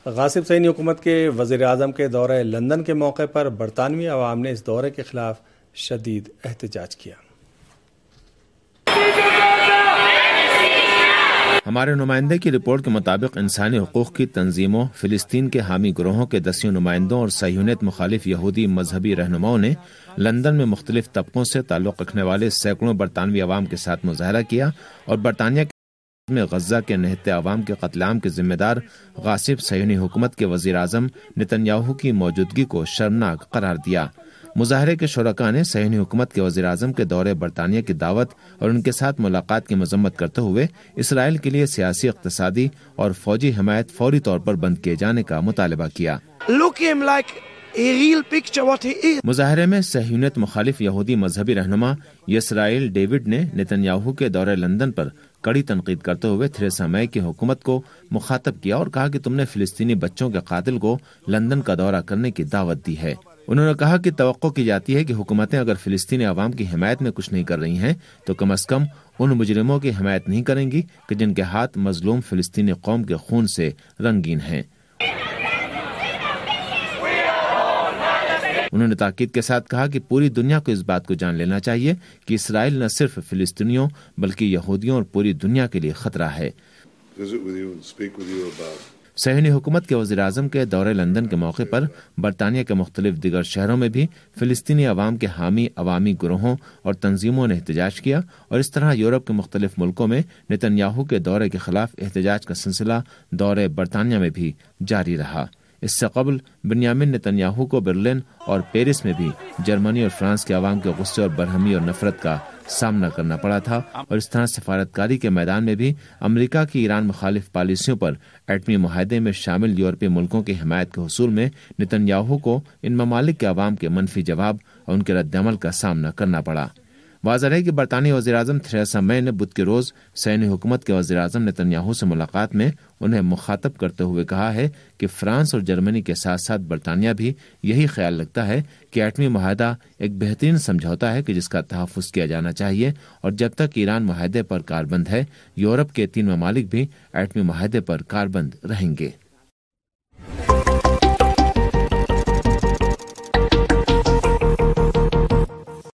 غاصب صہیونی حکومت کے وزیر اعظم کے دورہ لندن کے موقع پر برطانوی عوام نے اس دورے کے خلاف شدید احتجاج کیا۔ ہمارے نمائندے کی رپورٹ کے مطابق انسانی حقوق کی تنظیموں، فلسطین کے حامی گروہوں کے 10 نمائندوں اور صہیونیت مخالف یہودی مذہبی رہنماؤں نے لندن میں مختلف طبقوں سے تعلق رکھنے والے سینکڑوں برطانوی عوام کے ساتھ مظاہرہ کیا اور برطانیہ میں غزہ کے نہتے عوام کے قتل عام کے ذمہ دار غاصب صہیونی حکومت کے وزیر اعظم نتن یاہو کی موجودگی کو شرمناک قرار دیا۔ مظاہرے کے شرکاء نے صہیونی حکومت کے وزیر اعظم کے دورے برطانیہ کی دعوت اور ان کے ساتھ ملاقات کی مذمت کرتے ہوئے اسرائیل کے لیے سیاسی، اقتصادی اور فوجی حمایت فوری طور پر بند کیے جانے کا مطالبہ کیا۔ مظاہرے میں صہیونیت مخالف یہودی مذہبی رہنما یسرائیل ڈیوڈ نے نتن یاہو کے دورے لندن پر کڑی تنقید کرتے ہوئے تھریسا مے کی حکومت کو مخاطب کیا اور کہا کہ تم نے فلسطینی بچوں کے قاتل کو لندن کا دورہ کرنے کی دعوت دی ہے۔ انہوں نے کہا کہ توقع کی جاتی ہے کہ حکومتیں اگر فلسطینی عوام کی حمایت میں کچھ نہیں کر رہی ہیں تو کم از کم ان مجرموں کی حمایت نہیں کریں گی کہ جن کے ہاتھ مظلوم فلسطینی قوم کے خون سے رنگین ہیں۔ انہوں نے تاکید کے ساتھ کہا کہ پوری دنیا کو اس بات کو جان لینا چاہیے کہ اسرائیل نہ صرف فلسطینیوں بلکہ یہودیوں اور پوری دنیا کے لیے خطرہ ہے۔ صہیونی حکومت کے وزیر اعظم کے دورے لندن کے موقع پر برطانیہ کے مختلف دیگر شہروں میں بھی فلسطینی عوام کے حامی عوامی گروہوں اور تنظیموں نے احتجاج کیا اور اس طرح یورپ کے مختلف ملکوں میں نتن یاہو کے دورے کے خلاف احتجاج کا سلسلہ دورے برطانیہ میں بھی جاری رہا۔ اس سے قبل بنیامین نتن یاہو کو برلن اور پیرس میں بھی جرمنی اور فرانس کے عوام کے غصے اور برہمی اور نفرت کا سامنا کرنا پڑا تھا اور اس طرح سفارتکاری کے میدان میں بھی امریکہ کی ایران مخالف پالیسیوں پر ایٹمی معاہدے میں شامل یورپی ملکوں کی حمایت کے حصول میں نتن یاہو کو ان ممالک کے عوام کے منفی جواب اور ان کے رد عمل کا سامنا کرنا پڑا۔ واضح ہے کہ برطانوی وزیر اعظم تھریسا مے نے بدھ کے روز صہیونی حکومت کے وزیر اعظم نتن یاہو سے ملاقات میں انہیں مخاطب کرتے ہوئے کہا ہے کہ فرانس اور جرمنی کے ساتھ ساتھ برطانیہ بھی یہی خیال رکھتا ہے کہ ایٹمی معاہدہ ایک بہترین سمجھوتا ہے کہ جس کا تحفظ کیا جانا چاہیے اور جب تک ایران معاہدے پر کاربند ہے یورپ کے 3 ممالک بھی ایٹمی معاہدے پر کاربند رہیں گے۔